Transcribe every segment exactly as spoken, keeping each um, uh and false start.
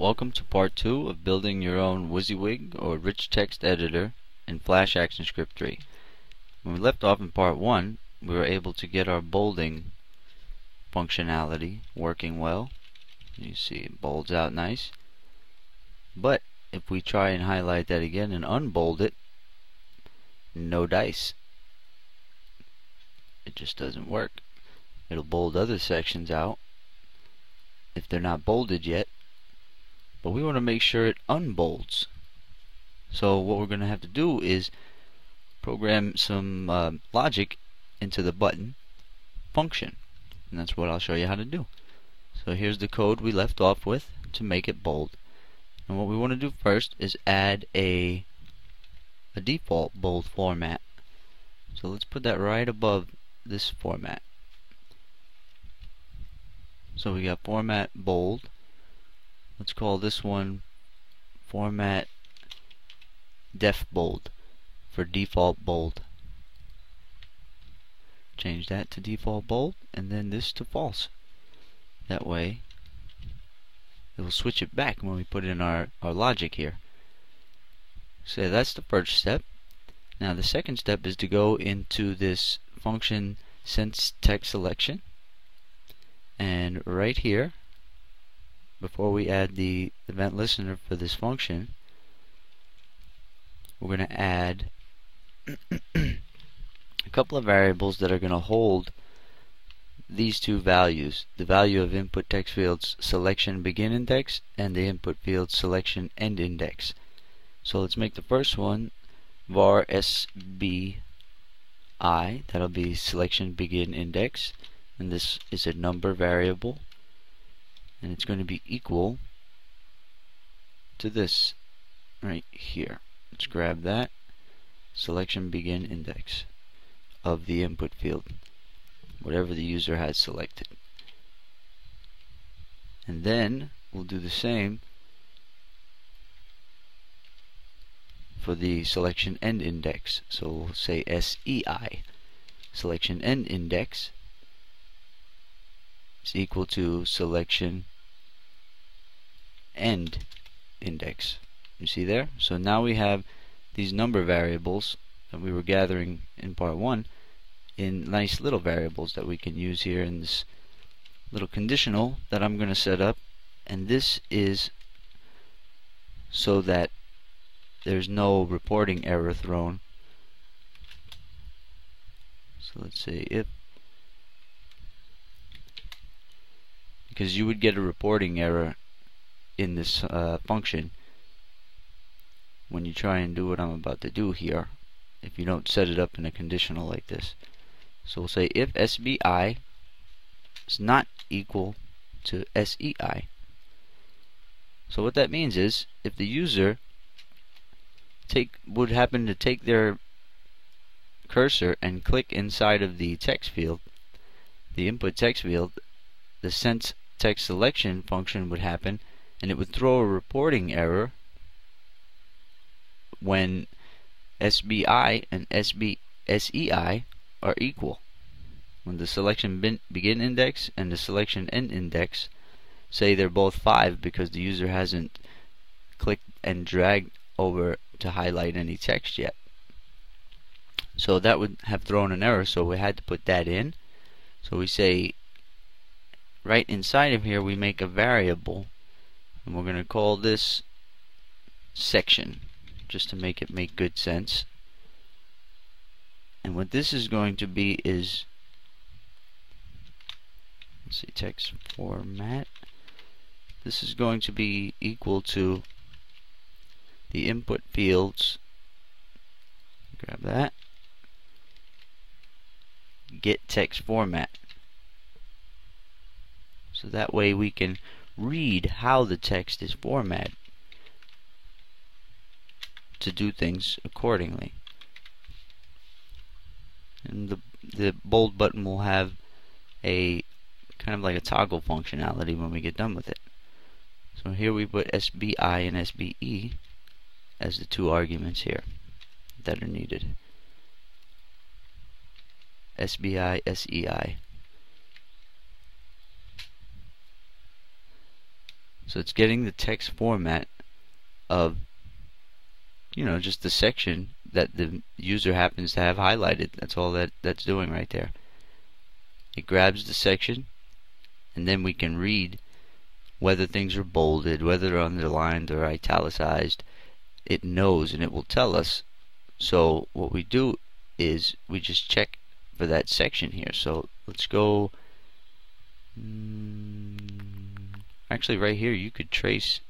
Welcome to part two of building your own WYSIWYG or rich text editor in Flash ActionScript three. When we left off in part one, we were able to get our bolding functionality working well. You see it bolds out nice. But if we try and highlight that again and unbold it, no dice. It just doesn't work. It'll bold other sections out if they're not bolded yet, but we want to make sure it unbolds. So what we're going to have to do is program some uh, logic into the button function, and that's what I'll show you how to do. So here's the code we left off with to make it bold, and what we want to do first is add a a default bold format. So let's put that right above this format. So we got format bold. Let's call this one format def bold for default bold. Change that to default bold and then this to false. That way it will switch it back when we put in our, our logic here. So that's the first step. Now the second step is to go into this function sense text selection, and right here, before we add the event listener for this function, we're going to add a couple of variables that are going to hold these two values: the value of input text field's selection begin index and the input field selection end index. So let's make the first one var sbi, that'll be selection begin index, and this is a number variable, and it's going to be equal to this right here. Let's grab that, selection begin index of the input field, whatever the user has selected. And then we'll do the same for the selection end index. So we'll say S E I, selection end index is equal to selection end index. You see there? So now we have these number variables that we were gathering in part one in nice little variables that we can use here in this little conditional that I'm going to set up, and this is so that there's no reporting error thrown. So let's say if, because you would get a reporting error in this uh, function when you try and do what I'm about to do here if you don't set it up in a conditional like this. So we'll say if S B I is not equal to S E I. So what that means is if the user take would happen to take their cursor and click inside of the text field, the input text field, the sense text selection function would happen, and it would throw a reporting error when S B I and S B S E I are equal. When the selection bin, begin index and the selection end index say they're both five because the user hasn't clicked and dragged over to highlight any text yet. So that would have thrown an error, so we had to put that in. So we say right inside of here we make a variable, and we're going to call this section just to make it make good sense. And what this is going to be is, let's see, text format, this is going to be equal to the input fields, grab that, get text format. So that way we can read how the text is formatted to do things accordingly. And the the bold button will have a kind of like a toggle functionality when we get done with it. So here we put S B I and S B E as the two arguments here that are needed. S B I, S E I. So it's getting the text format of, you know, just the section that the user happens to have highlighted. That's all that that's doing right there. It grabs the section, and then we can read whether things are bolded, whether they're underlined or italicized. It knows, and it will tell us. So what we do is we just check for that section here. So let's go, mm, actually right here you could trace.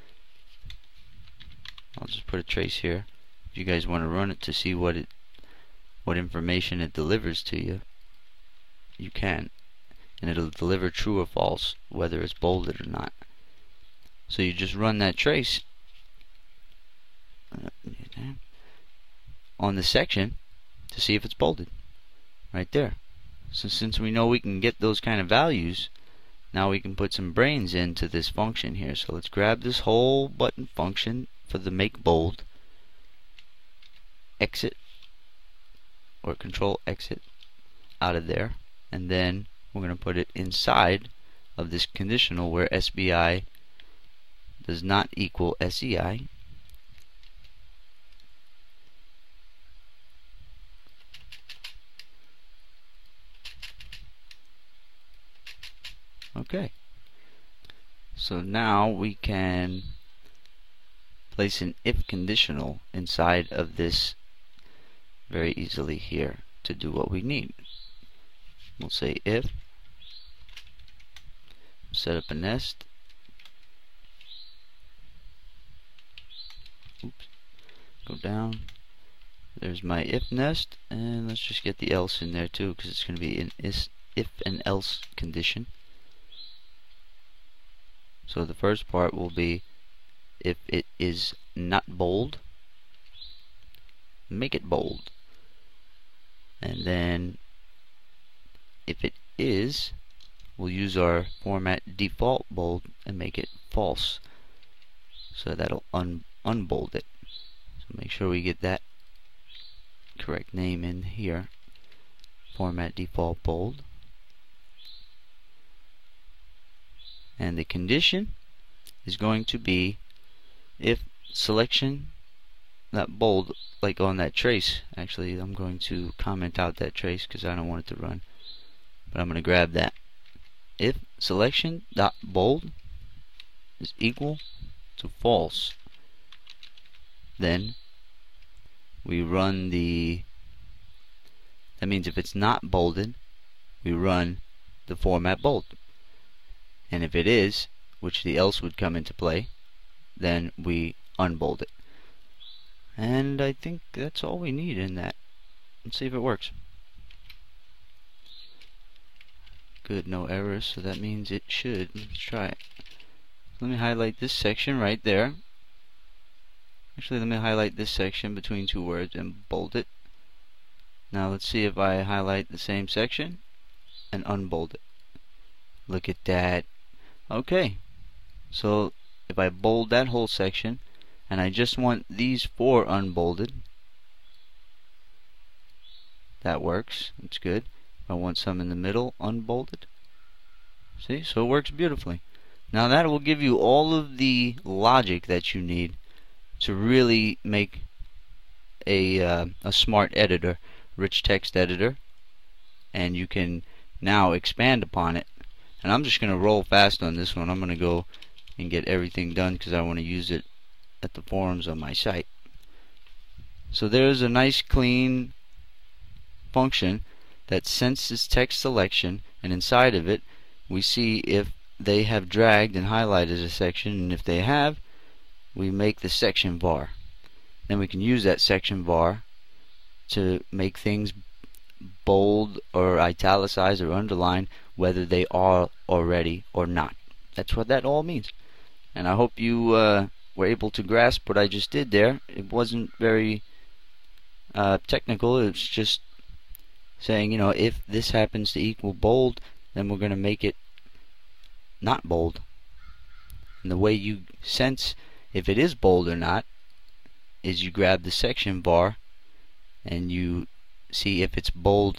I'll just put a trace here if you guys want to run it to see what it what information it delivers to you. You can, and it'll deliver true or false, whether it's bolded or not. So you just run that trace on the section to see if it's bolded right there. So since we know we can get those kind of values, now we can put some brains into this function here. So let's grab this whole button function for the make bold, exit or control exit out of there, and then we're going to put it inside of this conditional where S B I does not equal S E I. Okay, so now we can place an if conditional inside of this very easily here to do what we need. We'll say if, set up a nest, oops, go down, there's my if nest, and let's just get the else in there too, because it's going to be an if and else condition. So the first part will be if it is not bold, make it bold. And then if it is, we'll use our format default bold and make it false. So that'll un unbold it. So make sure we get that correct name in here. Format default bold. And the condition is going to be if selection, that bold, like on that trace. Actually, I'm going to comment out that trace because I don't want it to run, but I'm going to grab that. If selection dot bold is equal to false, then we run the, that means if it's not bolded, we run the format bold. And if it is, which the else would come into play, then we unbold it. And I think that's all we need in that. Let's see if it works. Good, no errors, so that means it should. Let's try it. Let me highlight this section right there. Actually, let me highlight this section between two words and bold it. Now let's see if I highlight the same section and unbold it. Look at that. Okay, so if I bold that whole section and I just want these four unbolded, that works. It's good. If I want some in the middle unbolded, see, so it works beautifully. Now that will give you all of the logic that you need to really make a uh, a smart editor, rich text editor, and you can now expand upon it. And I'm just going to roll fast on this one. I'm going to go and get everything done because I want to use it at the forums on my site. So there's a nice clean function that senses text selection, and inside of it we see if they have dragged and highlighted a section, and if they have, we make the section var. Then we can use that section var to make things bold or italicized or underlined, whether they are already or not. That's what that all means. And I hope you uh, were able to grasp what I just did there. It wasn't very uh, technical. It's just saying, you know, if this happens to equal bold, then we're going to make it not bold. And the way you sense if it is bold or not is you grab the section var and you see if its bold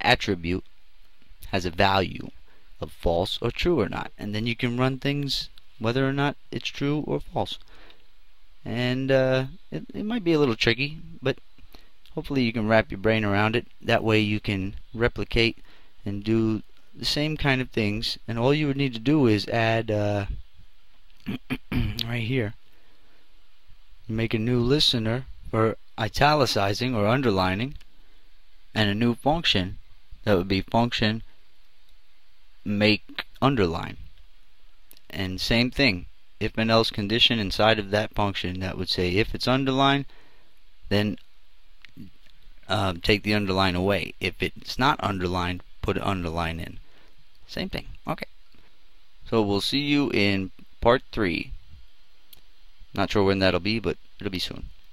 attribute has a value of false or true or not, and then you can run things whether or not it's true or false. And uh, it, it might be a little tricky, but hopefully you can wrap your brain around it. That way you can replicate and do the same kind of things, and all you would need to do is add uh, right here, make a new listener for italicizing or underlining, and a new function that would be function make underline. And same thing, if and else condition inside of that function that would say if it's underlined, then um, take the underline away. If it's not underlined, put an underline in. Same thing. Okay. So we'll see you in part three. Not sure when that'll be, but it'll be soon.